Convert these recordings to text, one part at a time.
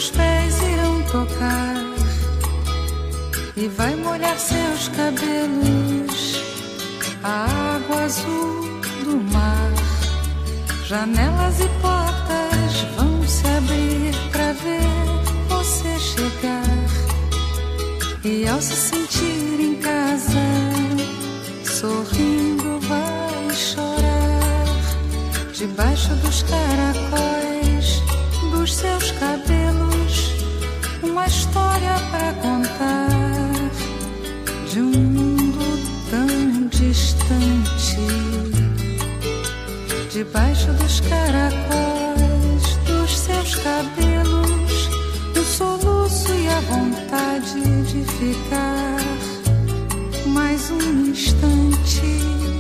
seus pés irão tocar e vai molhar seus cabelos. A água azul do mar, janelas e portas vão se abrir pra ver você chegar. E ao se sentir em casa, sorrindo vai chorar. Debaixo dos caracóis dos seus cabelos, uma história pra contar de um mundo tão distante. Debaixo dos caracóis dos seus cabelos, um soluço e a vontade de ficar mais um instante.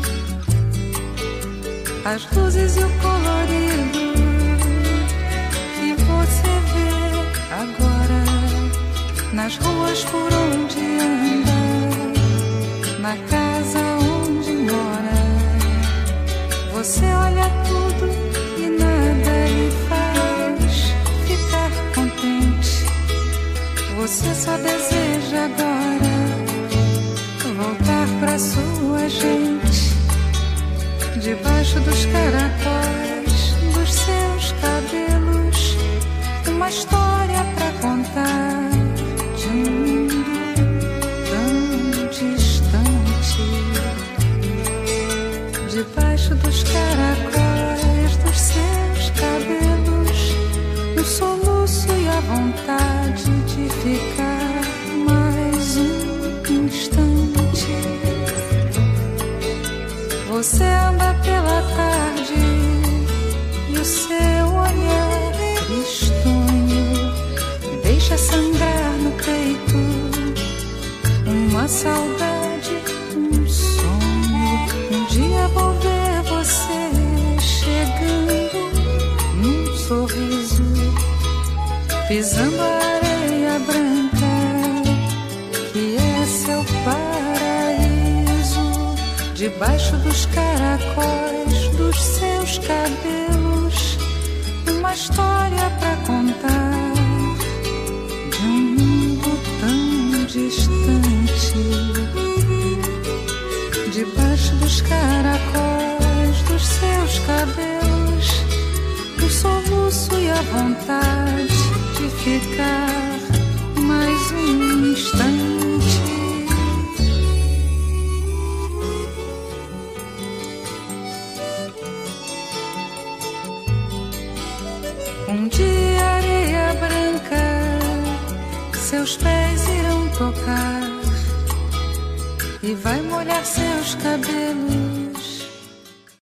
As luzes e o colorido que você vê agora nas ruas por onde anda, na casa onde mora. Você olha tudo e nada lhe faz ficar contente. Você só deseja agora voltar pra sua gente. Debaixo dos caracóis dos seus cabelos, uma história pra contar de um mundo tão distante. Debaixo dos caracóis dos seus cabelos, um soluço e a vontade de ficar mais um instante. Você anda pela tarde e o seu olhar tristonho deixa sangrar no peito uma saudade, um sonho. Um dia vou ver você chegando num sorriso, pisando a areia branca que é seu paraíso. Debaixo dos caracóis dos seus cabelos, uma história pra contar de um mundo tão distante. Debaixo dos caracóis dos seus cabelos, o soluço e a vontade de ficar mais um instante. Um dia areia branca seus pés irão tocar e vai molhar seus cabelos.